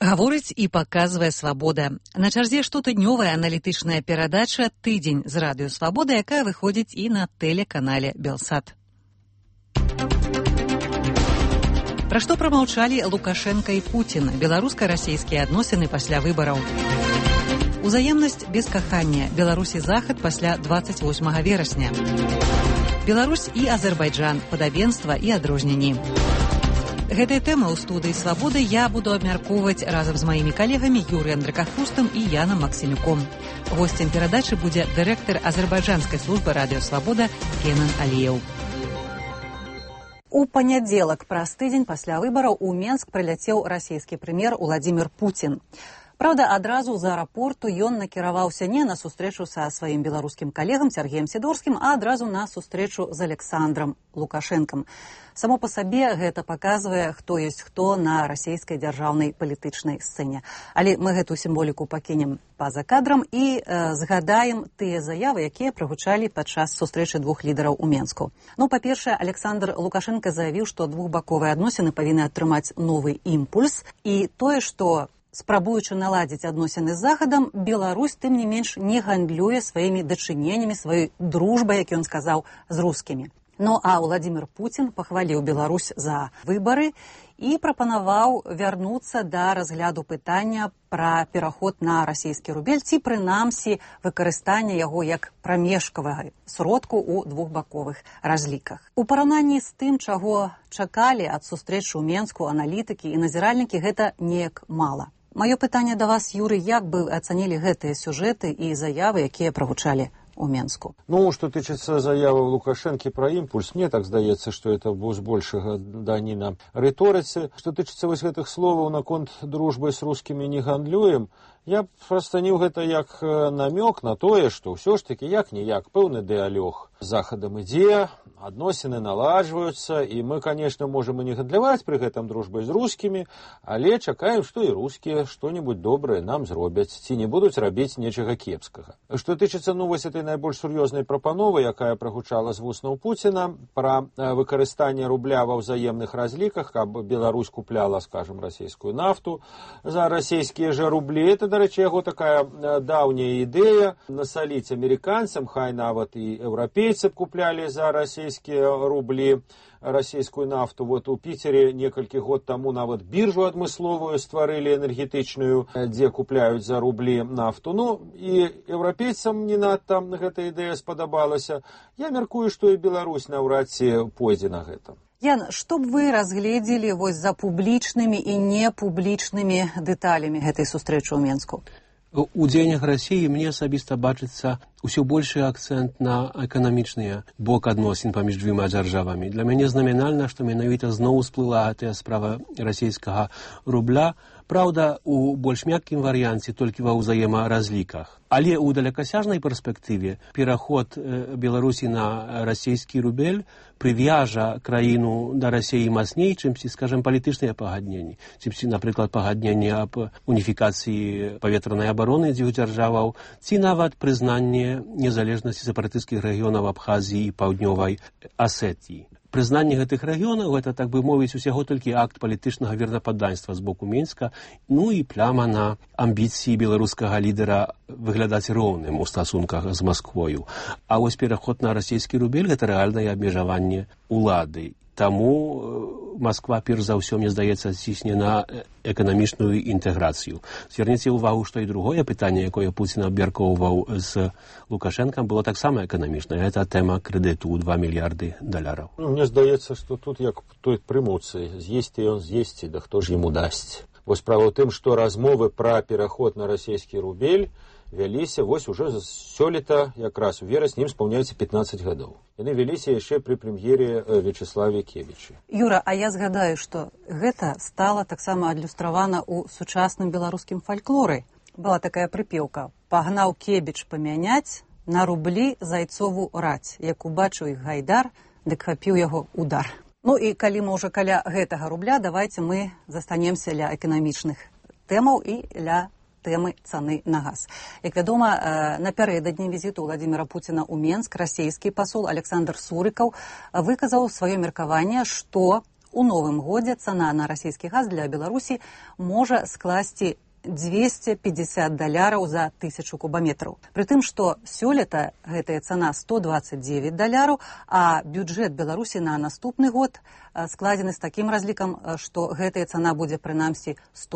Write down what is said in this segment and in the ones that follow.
Гаворыць і паказвае «Свабода». На чарзе штотыднёвая аналітычная перадача «Тыдзень» з радыё «Свабода», якая выходзіць і на тэлеканале «Белсат». Пра што прамаўчалі Лукашенка і Пуцін? Беларуска-расійскія адносіны пасля выбараў. Узаемнасць без кахання. Беларусь і Захад пасля 28 верасня. Беларусь і Азербайджан. Падабенства і адрозненні. Гэтая тэма ў студыі «Свабоды» я буду абмяркоўваць разам з маімі калегамі Юрыем Дракахрустам і Янам Максімюком. Госцем перадачы будзе дырэктар азербайджанскай службы радыё «Свабода» Кенан Аліеў. У панядзелак праз тыдзень пасля выбараў у Менск прыляцеў расійскі прэм'ер Уладзімір Пуцін. Праўда, адразу з аэрапорту ён накіраваўся не на сустрэчу са сваім беларускім калегам Сергеем Сідорскім, а адразу на сустрэчу з Александрам Лукашэнкам. Само па сабе гэта паказвае, хто ёсць хто на расійскай дзяржаўнай палітычнай сцэне. Але мы гэту сімволіку пакінем па-за кадрам і згадаем тыя заявы, якія прагучалі падчас сустрэчы двух лідараў у Менску. Ну, па-першае, Александр Лукашенка заявіў, што двухбаковыя адносіны павінны атрымаць новы імпульс, і тое, што спрабуючы наладзіць адносіны з Захадам, Беларусь, тым не менш, не гандлюе сваімі дачыненнямі, сваёй дружбай, як ён сказаў, з рускімі. Ну, а Уладзімір Пуцін пахваліў Беларусь за выбары і прапанаваў вярнуцца да разгляду пытання пра пераход на расійскі рубель ці, прынамсі, выкарыстання яго як прамежкавага сродку ў двухбаковых разліках. У параўнанні з тым, чаго чакалі ад сустрэчы ў Менску аналітыкі і назіральнікі, гэта неяк мала. Маё пытанне да вас, Юрый, як бы ацанілі гэтыя сюжэты і заявы, якія прагучалі у Менску? Ну, что тычыцца заявы Лукашэнкі пра імпульс, мне так здаецца, што это збольшага даніна рыторыцы. Што тычыцца вось гэтых словаў наконт дружбы з рускімі не гандлюем, я расцаніў гэта як намёк на тое, што ўсё ж такі як-ніяк пэўны дыалог з Захадам ідзе, адносіны наладжваюцца, і мы, конечно, можам і не гандляваць пры гэтым дружбай з рускімі, але чакаем, што і рускія што-небудзь добрае нам зробяць, ці не будуць рабіць нечага кепскага. Што тычыцца, ну, вось этой найбольш сур'ёзнай прапановы, якая прагучала з вуснаў Пуціна, пра выкарыстанне рубля ва ўзаемных разліках, каб Беларусь купляла, скажем, расійскую нафту за расійскія жа рублі. Это, дарэчы, яго такая даўняя ідэя насаліць амерыканцам, хай нават і еўрапейцы куплялі за расійскія рублі расійскую нафту. Вот у Піцеры некалькі год таму нават біржу адмысловую стварылі энергетычную, дзе купляюць за рублі нафту. Ну, і еўрапейцам не надта гэта ідэя спадабалася. Я мяркую, што і Беларусь наўрад ці пойдзе на гэта. Ян, што б вы разгледзелі вось за публічнымі і непублічнымі дэталямі гэтай сустрэчы ў Менску? У дзеяннях Расіі мне асабіста бачыцца ўсё большы акцэнт на эканамічныя бок адносін паміж дзвюма дзяржавамі. Для мяне знамінальна, што менавіта зноў усплыла гэтая справа расійскага рубля, праўда, у больш мяккім варыянце толькі ва ўзаемаразліках. Але ў далекасяжнай перспектыве пераход Беларусі на расійскі рубель прывяжа краіну да Расіі мацней, чымсьці, скажем, палітычныя пагадненні. Чымсьці, напрыклад, пагадненне аб уніфікацыі паветранай абароны дзвюх дзяржаваў, ці нават прызнанне незалежнасці сепаратысцкіх рэгіёнаў Абхазіі і Паўднёвай Асетіі. Прызнанне гэтых рэгіёнаў, гэта, так бы мовіць, усяго толькі акт палітычнага вернападданства з боку Менска, ну і пляма на амбіцыі беларускага лідара выглядаць роўным у стасунках з Масквою. А вось пераход на расійскі рубель – гэта рэальнае абмежаванне улады. Таму Масква, перш за ўсё, мне здаецца, цісне на эканамічную інтэграцыю. Зверніце ўвагу, што і другое пытанне, якое Пуцін абмяркоўваў з Лукашэнкам, было таксама эканамічнае. Гэта тэма крэдыту ў $2 мільярды. Мне здаецца, што тут як той прымуцы, з'есці ён з'есці, да хто ж яму дасць. Вось справа ў тым, што размовы пра пераход на расійскі рубель вяліся вось уже сёлета, якраз у верасні, ім спаўняецца 15 гадоў. Яны вяліся яшчэ пры прэм'ере Вячеславе Кебічы. Юра, а я згадаю, што гэта стала таксама адлюстравана ў сучасным беларускім фальклоры. Была такая прыпеўка: «Пагнаў Кебіч памяняць на рублі зайцову раць. Як убачыў іх гайдар, дык хапіў яго удар». Ну і калі мы ўжо каля гэтага рубля, давайце мы застанемся ля эканамічных тэмаў і ля тэмы цаны на газ. Як вядома, напярэдадні візіту Владзіміра Пуціна ў Менск расійскі пасол Александр Сурыкаў выказаў сваё меркаванне, што У новым годзе цана на расійскі газ для Беларусі можа скласці $250 за 1000 кубометраў. Пры тым, што сёлета гэтая цана $129, а бюджэт Беларусі на наступны год складзены з такім разлікам, што гэтая цана будзе прынамсі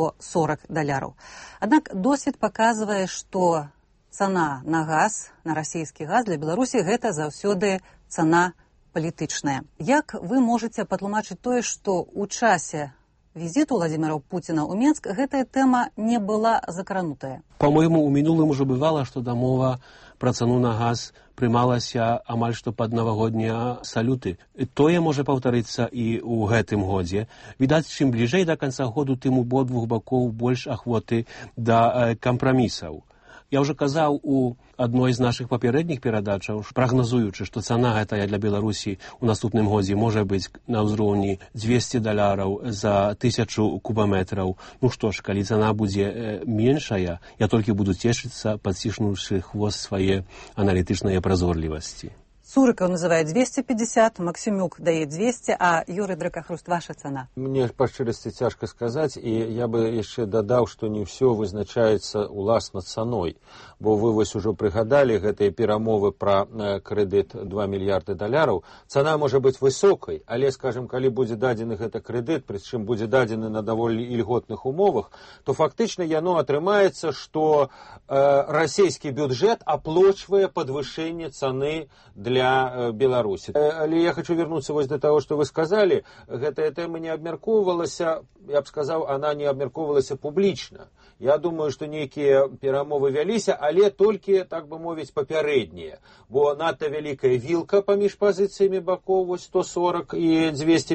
$140. Аднак досвед паказвае, што цана на газ, на расійскі газ для Беларусі гэта заўсёды цана палітычная. Як вы можаце патлумачыць тое, што ў часе візіту Владимира Путина ў Менск гэтая тэма не была закранутая? По-моему, у мінулым уже бывала, што дамова пра цану на газ прымалася амаль што пад навагоднія салюты. Тое можа паўтарыцца і ў гэтым годзе. Відаць, чым бліжэй да канца году, тым у абодвух бакоў больш ахвоты да кампрамісаў. Я ўжо казаў у адной з нашых папярэдніх перадачаў, прагназуючы, што цана гэтая для Беларусі ў наступным годзе можа быць на ўзроўні $200 за 1000 кубометраў. Ну што ж, калі цана будзе меншая, я толькі буду цешыцца, падціснуўшы хвост свае аналітычныя празорлівасці. Сурыкаў называе 250, Максимюк дае 200, а Юрый Дракахруст, ваша цана? Мне па шчырасці цяжка сказаць, і я бы яшчэ дадаў, што не ўсё вызначаецца уласна цаной, бо вы вось ужо прыгадалі гэтыя перамовы пра крэдыт $2 мільярды. Цана можа быць высокай, але, скажем, калі будзе дадзены гэта крэдыт, прычым будзе дадзены на даволі ільготных умовах, то фактычна яно атрымаецца, што расійскі бюджэт аплочвае падвышэнне цаны для Беларусі. Але я хочу вернуться вось до того, что вы сказали. Гэтая тэма не абмяркоўвалася, я б сказаў, она не абмяркоўвалася публічна. Я думаю, што нейкія перамовы вяліся, але толькі, так бы мовіць, папярэднія. Бо надта вялікая вілка паміж пазіцыямі бакоў, вось 140 і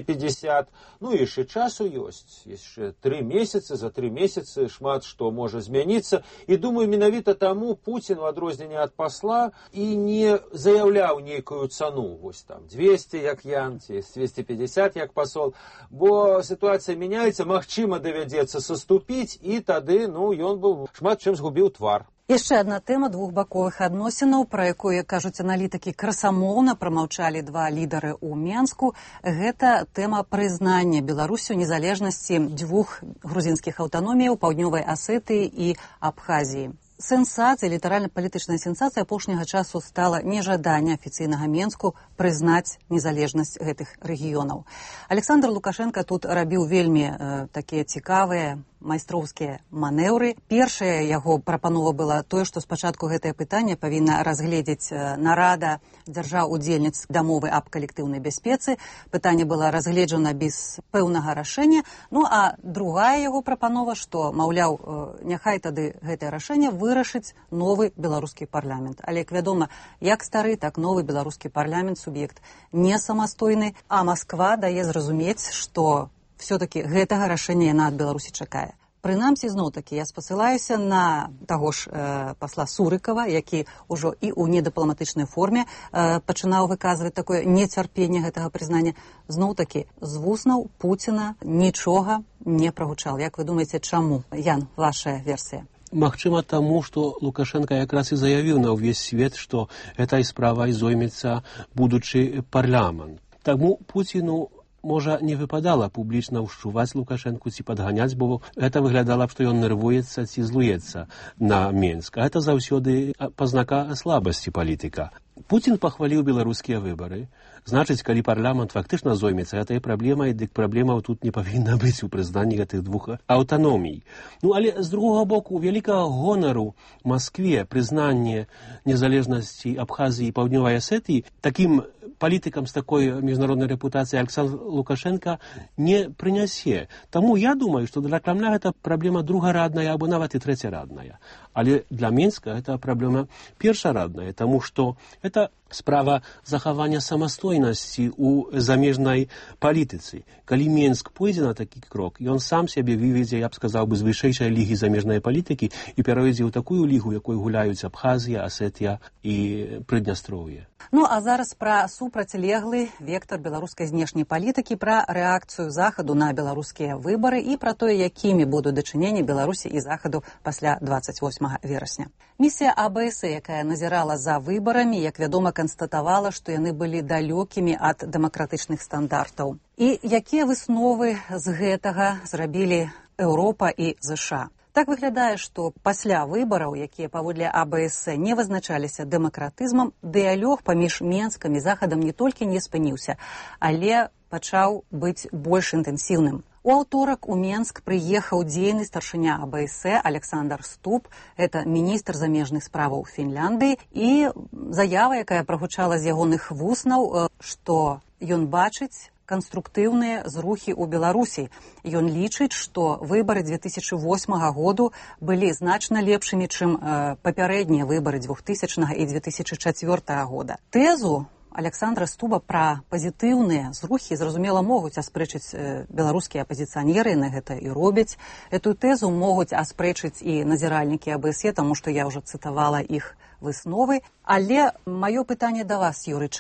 250. Ну і яшчэ часу ёсць. Яшчэ 3 месяцы, за 3 месяцы шмат што можа змяніцца. І думаю, менавіта таму Пуцін, у адрозненне ад пасла, і не заяўляў нейкую цану, вось там 200, як Ян, ці 250, як пасол, бо сітуацыя мяняецца, магчыма давядзецца саступіць, і тады, ён быў шмат чым згубіў твар. Яшчэ адна тэма двухбаковых адносінаў, пра якую, кажуць аналітыкі, красамоўна прамаўчалі два лідары ў Менску. Гэта тэма прызнання Беларусю незалежнасці двух грузінскіх аўтаноміяў, Паўднёвай Асетыі і Абхазіі. Сенсацыя, літаральна-палітычная сенсацыя апошняга часу стала нежаданне афіцыйнага Менску прызнаць незалежнасць гэтых рэгіёнаў. Александр Лукашенко тут рабіў вельмі такія цікавыя майстроўскія манеўры. Першая яго прапанова была тое, што спачатку гэтае пытанне павінна разгледзець нарада дзяржаў-удзельніц дамовы аб калектыўнай бяспецы. Пытанне было разгледжана без пэўнага рашэння. Ну а другая яго прапанова, што, маўляў, няхай тады гэтае рашэнне вырашыць новы беларускі парламент. Але, як вядома, як стары, так новы беларускі парламент, суб'ект не самастойны, а Масква дае зразумець, што все-таки гэтага рашэння яна ад Беларусі чакае. Прынамсі, зноў-такі, я спасылаюся на таго ж пасла Сурыкава, які ўжо і ў недыпламатычнай форме пачынаў выказваць такое нецярпенне гэтага прызнання. Зноў-такі, з вуснаў Пуціна нічога не прагучала. Як вы думаеце, чаму? Ян, ваша версія. Магчыма таму, што Лукашенко якраз і заявіў на ўвесь свет, што этой справай зоймецца будучы парламент. Таму Пуціну можа не выпадала публічна ўшчуваць Лукашэнку ці падганяць, бо гэта выглядала б, што ён нервуецца ці злуецца на Менск. А гэта заўсёды пазнака слабасці палітыка. Пуцін пахваліў беларускія выбары. Значыць, калі парламент фактычна зоймецца гэтай праблемай, дык праблемаў тут не павінна быць у прызнанні гэтых двух аўтаномій. Ну, але з другога боку, вялікага гонару Маскве прызнанне незалежнасці Абхазіі і Паўднёвай Асетыі такім палітыкам з такой міжнароднай рэпутацыяй Александр Лукашенко не прынясе. Таму я думаю, што для Крамля гэта праблема другарадная або нават і трэцярадная. Але для Менска гэта праблема першарадная, таму што гэта справа захавання самастойнасці ў замежнай палітыцы. Калі Менск пойдзе на такі крок, ён сам сябе выведзе, я б сказаў бы, з вышэйшай лігі замежнай палітыкі і перайдзе ў такую лігу, якой гуляюць Абхазія, Асетія і Прыднястроўе. Ну, а зараз пра супрацьлеглы вектар беларускай знешняй палітыкі, пра рэакцыю захаду на беларускія выбары і пра тое, якімі будуць дачыненні Беларусі і захаду пасля 28 верасня. Місія АБС, якая назірала за выбарамі, як вядома, канстатавала, што яны былі далёкімі ад дэмакратычных стандартаў. І якія высновы з гэтага зрабілі Еўропа і ЗША? Так выглядае, што пасля выбараў, якія паводле АБС не вызначаліся дэмакратызмам, дыялог паміж Менскам і Захадам не толькі не спыніўся, але пачаў быць больш інтэнсіўным. У аўторак у Менск прыехаў дзейны старшыня АБС Александр Ступ, это міністр замежных справаў Фінляндыі, і заява, якая прагучала з ягоных вуснаў, што ён бачыць канструктыўныя зрухі ў Беларусі. Ён лічыць, што выбары 2008 году былі значна лепшымі, чым папярэднія выбары 2000 і 2004 года. Тэзу Александра Стуба пра пазітыўныя зрухі, зразумела, могуць аспрэчыць беларускія апазіцыянеры, на гэта і робяць. Эту тэзу могуць аспрэчыць і назіральнікі АБС, таму што я ўжо цытавала іх высновы. Але маё пытанне да вас, Юрыч,